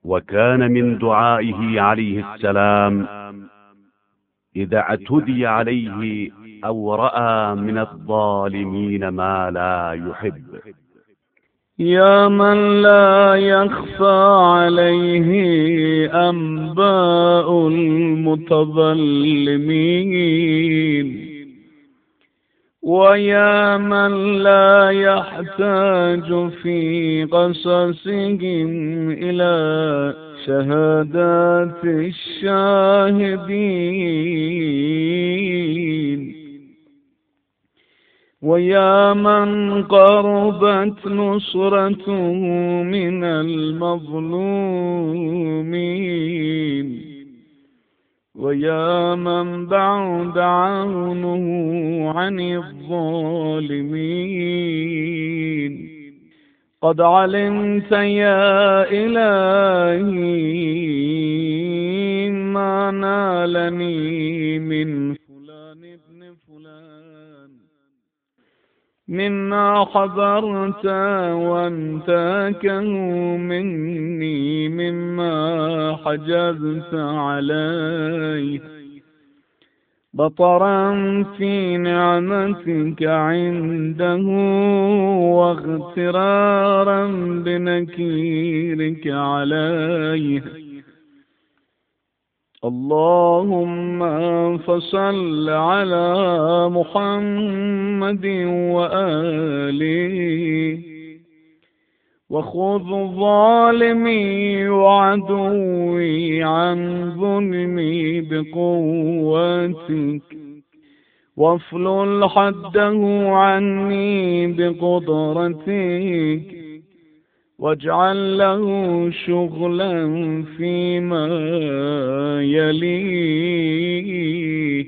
وكان من دعائه عليه السلام إذا اعتدي عليه أو رأى من الظالمين ما لا يحب: يا من لا يخفى عليه أنباء المتظلمين، ويا من لا يحتاج في قصصهم إلى شهادات الشاهدين، ويا من قربت نصرته من المظلومين، ويا من بعد عونه عن الظالمين. قد علمت يا إلهي ما نالني من فلان ابن فلان مما حضرت وانتاكه مني مما حجزت عليه، بطرا في نعمتك عنده واغترارا بنكيرك عليه. اللهم فصل على محمد وآله، وخذ ظالمي وعدوي عن ظلمي بقوتك، وافلل حده عني بقدرتك، واجعل له شغلا فيما يليه،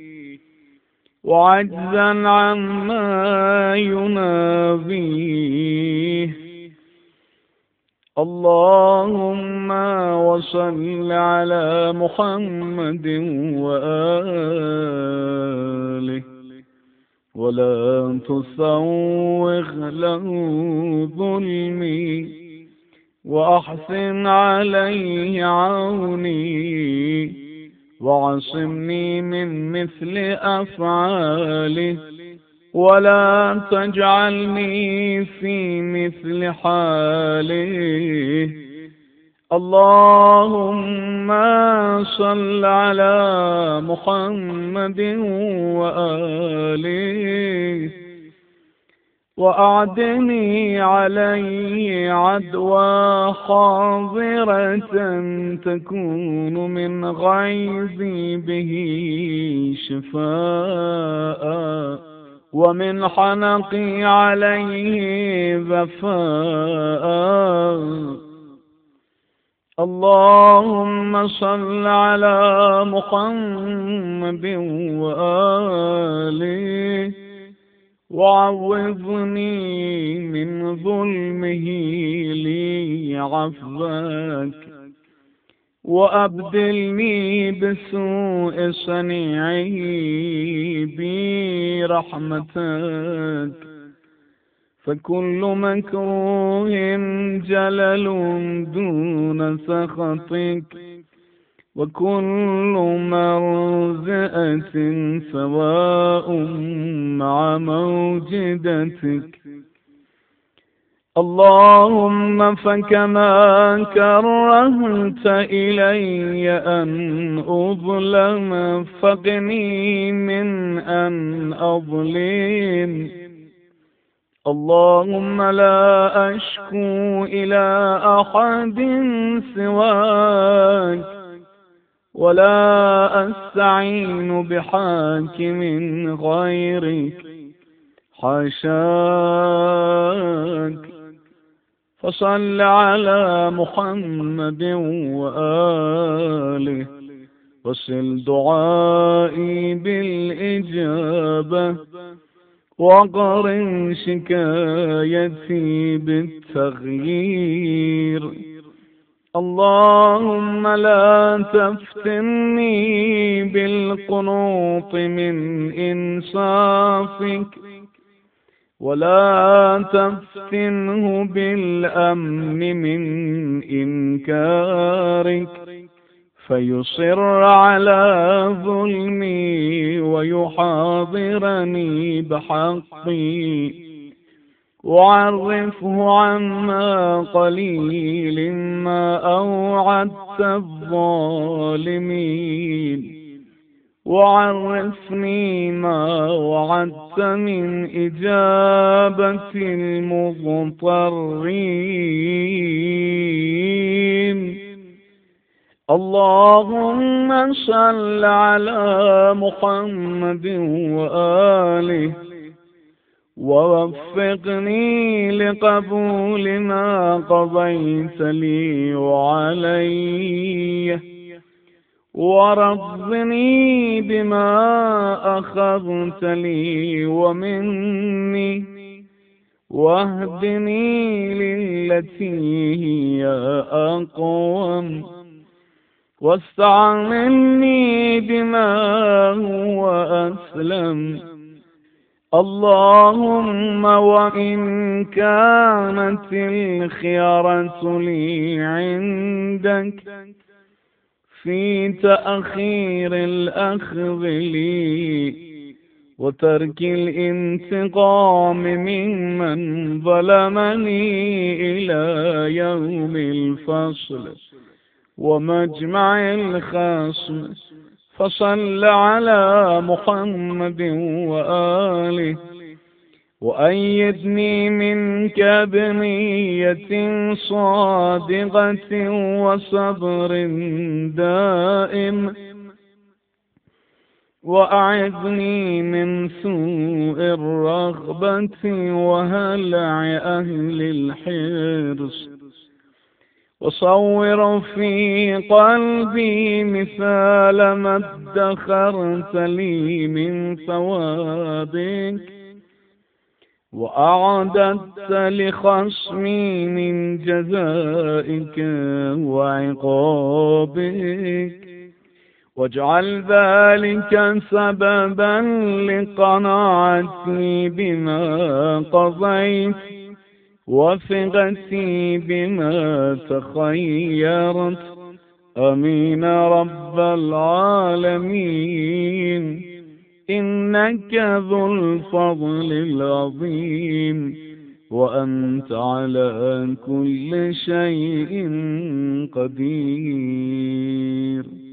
وعجزا عما ينابيه. اللهم وصل على محمد وآله، ولا تسوغ له ظلمي، وأحسن عليه عوني، وعصمني من مثل أفعاله، ولا تجعلني في مثل حاله. اللهم صل على محمد وآله، وأعدني عليه عدوى حاضرة تكون من غيظي به شفاء، ومن حنقي عليه ذفاء. اللهم صل على محمد وآله، وعوضني من ظلمه لي عفوك، وأبدلني بسوء صنيعه بي رحمتك. فكل مكروه جلل دون سخطك، وكل مرزئة سواء مع موجدتك. اللهم فكما كرهت إلي أن أظلم فقني من أن أظلم. اللهم لا أشكو إلى أحد سواك، ولا أستعين بحاكم غيرك، حاشاك. فصل على محمد وآله، وصل دعائي بالإجابة، وقرن شكايتي بالتغيير. اللهم لا تفتني بالقنوط من إنصافك، ولا تفتنه بالأمن من إنكارك فيصر على ظلمي ويحاضرني بحقي، وعرفه عما قليل ما أوعدت الظالمين، وعرفني ما وعدت من إجابة المضطرين. اللهم صل على محمد وآله، ووفقني لقبول ما قضيت لي وعلي، ورضني بما أخذت لي ومني، واهدني للتي هي أقوم، واستعملني بما هو أسلم. اللهم وإن كانت الخيرة لي عندك في تأخير الأخذ لي وترك الانتقام ممن ظلمني إلى يوم الفصل ومجمع الخصم، فصل على محمد وآله، وأيدني منك بنية صادقة وصبر دائم، وأعذني من سوء الرغبة وهلع أهل الحرص، وصور في قلبي مثال ما ادخرت لي من ثوابك، وأعددت لخصمي من جزائك وعقابك، واجعل ذلك سببا لقناعتي بما قضيت وثقتي بما تخيرت. آمين رب العالمين، إنك ذو الفضل العظيم، وأنت على كل شيء قدير.